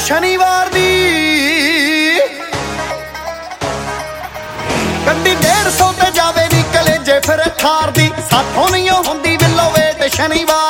ਸ਼ਨੀਵਾਰ ਦੀ ਗੱਡੀ 150 ਤੇ ਜਾਵੇ ਨੀ ਕਲੇਜੇ ਫਿਰ ਥਾਰ ਦੀ, ਸਾਥੋਂ ਨਹੀਂ ਹੁੰਦੀ ਬਿੱਲੋ ਵੇਟ ਸ਼ਨੀਵਾਰ